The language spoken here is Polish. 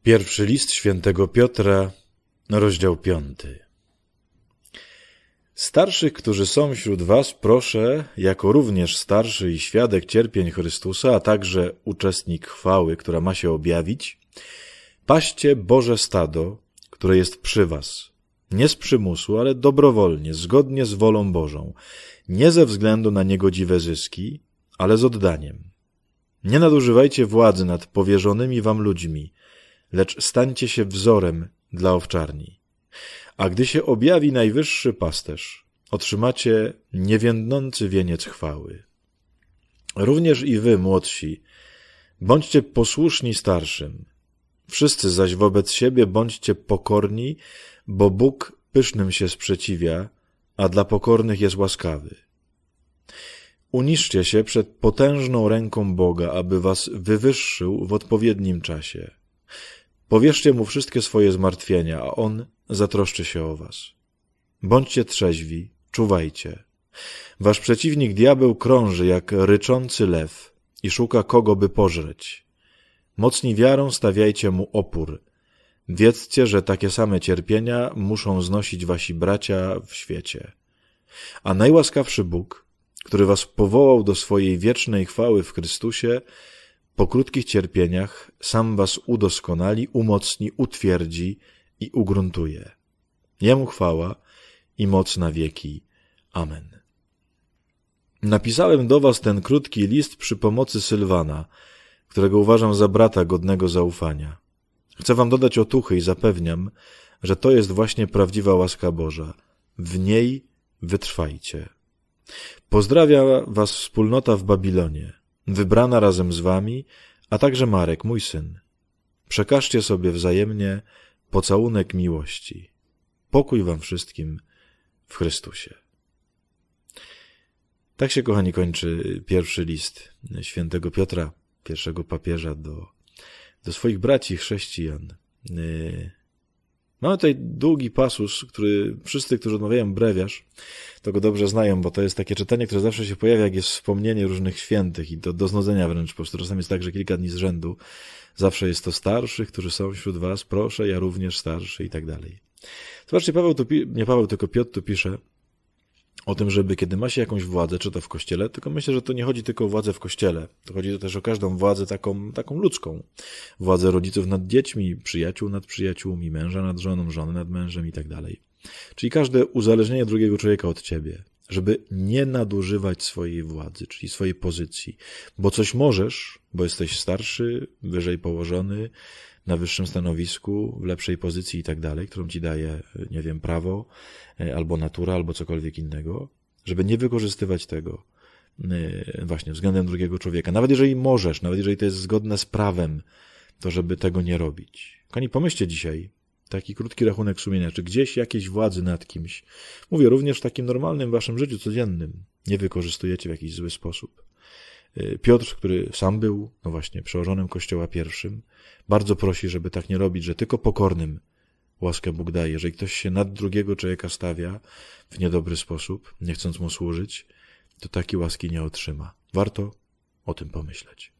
Pierwszy list świętego Piotra, rozdział 5. Starszych, którzy są wśród was, proszę, jako również starszy i świadek cierpień Chrystusa, a także uczestnik chwały, która ma się objawić, paście Boże stado, które jest przy was, nie z przymusu, ale dobrowolnie, zgodnie z wolą Bożą, nie ze względu na niegodziwe zyski, ale z oddaniem. Nie nadużywajcie władzy nad powierzonymi wam ludźmi, lecz stańcie się wzorem dla owczarni. A gdy się objawi najwyższy pasterz, otrzymacie niewiędnący wieniec chwały. Również i wy, młodsi, bądźcie posłuszni starszym. Wszyscy zaś wobec siebie bądźcie pokorni, bo Bóg pysznym się sprzeciwia, a dla pokornych jest łaskawy. Uniżcie się przed potężną ręką Boga, aby was wywyższył w odpowiednim czasie. Powierzcie mu wszystkie swoje zmartwienia, a on zatroszczy się o was. Bądźcie trzeźwi, czuwajcie. Wasz przeciwnik diabeł krąży jak ryczący lew i szuka kogo by pożreć. Mocni wiarą stawiajcie mu opór. Wiedzcie, że takie same cierpienia muszą znosić wasi bracia w świecie. A najłaskawszy Bóg, który was powołał do swojej wiecznej chwały w Chrystusie, po krótkich cierpieniach sam was udoskonali, umocni, utwierdzi i ugruntuje. Jemu chwała i moc na wieki. Amen. Napisałem do was ten krótki list przy pomocy Sylwana, którego uważam za brata godnego zaufania. Chcę wam dodać otuchy i zapewniam, że to jest właśnie prawdziwa łaska Boża. W niej wytrwajcie. Pozdrawia was wspólnota w Babilonie, wybrana razem z wami, a także Marek, mój syn. Przekażcie sobie wzajemnie pocałunek miłości. Pokój wam wszystkim w Chrystusie. Tak się, kochani, kończy pierwszy list świętego Piotra, pierwszego papieża do swoich braci chrześcijan. Mamy tutaj długi pasus, który wszyscy, którzy odmawiają brewiarz, to go dobrze znają, bo to jest takie czytanie, które zawsze się pojawia, jak jest wspomnienie różnych świętych i do znudzenia wręcz. Po prostu czasami jest tak, że kilka dni z rzędu zawsze jest to starszych, którzy są wśród was, proszę, ja również starszy i tak dalej. Zobaczcie, tylko Piotr tu pisze o tym, żeby kiedy ma się jakąś władzę, czy to w kościele, tylko myślę, że to nie chodzi tylko o władzę w kościele, to chodzi też o każdą władzę taką ludzką. Władzę rodziców nad dziećmi, przyjaciół nad przyjaciółmi, męża nad żoną, żony nad mężem i tak dalej. Czyli każde uzależnienie drugiego człowieka od ciebie, żeby nie nadużywać swojej władzy, czyli swojej pozycji, bo coś możesz, bo jesteś starszy, wyżej położony, na wyższym stanowisku, w lepszej pozycji i tak dalej, którą ci daje, nie wiem, prawo, albo natura, albo cokolwiek innego, żeby nie wykorzystywać tego właśnie względem drugiego człowieka. Nawet jeżeli możesz, nawet jeżeli to jest zgodne z prawem, to żeby tego nie robić. Kochani, pomyślcie dzisiaj, taki krótki rachunek sumienia, czy gdzieś jakiejś władzy nad kimś, mówię również w takim normalnym waszym życiu codziennym, nie wykorzystujecie w jakiś zły sposób. Piotr, który sam był, no właśnie, przełożonym Kościoła pierwszym, bardzo prosi, żeby tak nie robić, że tylko pokornym łaskę Bóg daje. Jeżeli ktoś się nad drugiego człowieka stawia w niedobry sposób, nie chcąc mu służyć, to takiej łaski nie otrzyma. Warto o tym pomyśleć.